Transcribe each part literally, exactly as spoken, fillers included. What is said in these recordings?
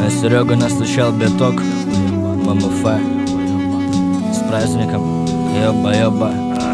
А Серега настучал биток. ММФ. С праздником. Ёба-ёба.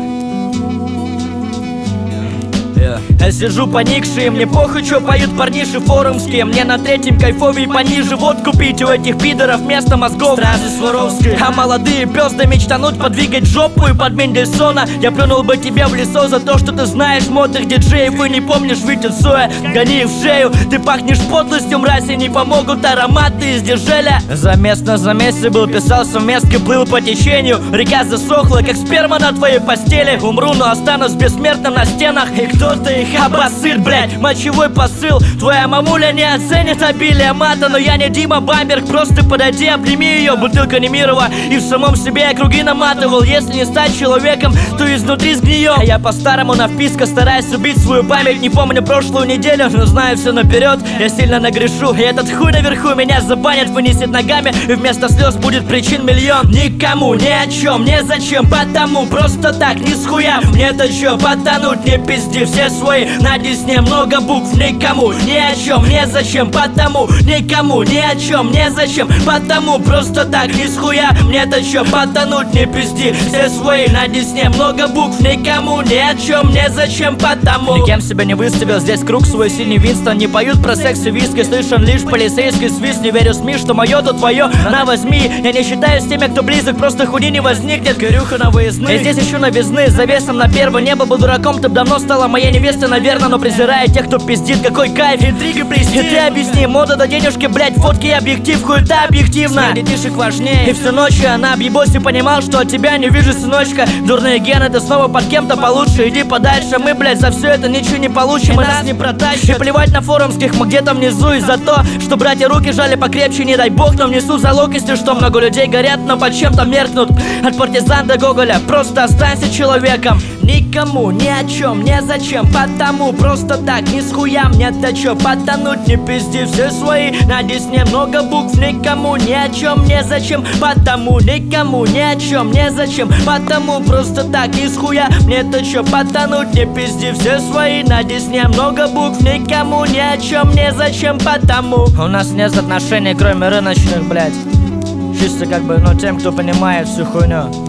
Я сижу поникший, и мне похуй, чё поют парниши форумские. Мне на третьем кайфовее пониже водку пить. У этих пидоров вместо мозгов стразы Сваровской. А молодые пёзды мечтанут подвигать жопу и под Мендельсона. Я плюнул бы тебе в лицо за то, что ты знаешь модных диджеев и не помнишь Витю Цоя. Гони в шею, ты пахнешь подлостью, мразь, и не помогут ароматы из дежеля. Замес на замесе был, писал совместки, плыл по течению. Река засохла, как сперма на твоей постели. Умру, но останусь бессмертным на стенах. И кто-то их обоссыт, блять, мочевой посыл. Твоя мамуля не оценит обилие мата, но я не Дима Бамберг. Просто подойди, обними ее, бутылка Немирова. И в самом себе я круги наматывал. Если не стать человеком, то изнутри сгнием. А я по-старому на вписка стараюсь убить свою память. Не помню прошлую неделю, но знаю все наперед. Я сильно нагрешу, и этот хуй наверху меня забанят, вынесет ногами, и вместо слез будет причин миллион. Никому, ни о чем, ни зачем, потому просто так, ни с хуя. Мне-то чё, потонуть, не пизди, все свои на десне, много букв. Никому, ни о чем, ни зачем, потому никому, ни о чем, ни зачем, потому просто так, ни с хуя. Мне-то чё, потонуть, не пизди, все свои на десне, много букв. Никому, ни о чем, ни зачем, потому никем себя не выставил, здесь круг свой синий Винстон. Не поют про секс и виски, слышен лишь полицейский свист. Не верю СМИ, что мое, то твое, на возьми. Я не считаюсь теми, кто близок, просто худи не возникнет. Горюха на выездные, и здесь еще новизны, завесом на первое небо. Был дураком, ты б давно стала моей невестой, наверное, но презирая тех, кто пиздит. Какой кайф, интриги плести. И ты объясни, мода до денежки, блять, фотки и объектив, хуета объективно. Смерть детишек важнее. И всю ночь я на объебосе понимал, что от тебя не вижу, сыночка. Дурные гены, ты снова под кем-то получше. Иди подальше, мы, блять, за все это ничего не получим, и нас не протащат. И плевать на форумских, мы где-то внизу. И за то, что братья руки жали покрепче, не дай бог, но внесу за локости, что много людей горят, но под чем-то меркнут. От партизан до Гоголя, просто останься человеком. Никому, ни о чем, ни зачем, потому просто так, ни с хуя. Мне-то чё, потонуть, не пизди, все свои на десне, много букв. Никому, ни о чем, ни зачем, потому никому, ни о чем, ни зачем, потому просто так, ни с хуя. Мне-то чё, потонуть, не пизди, все свои на десне, много букв. Никому, ни о чем, ни зачем, потому у нас нет отношений, кроме рыночных, блять. Чисто как бы, ну, тем, кто понимает всю хуйню.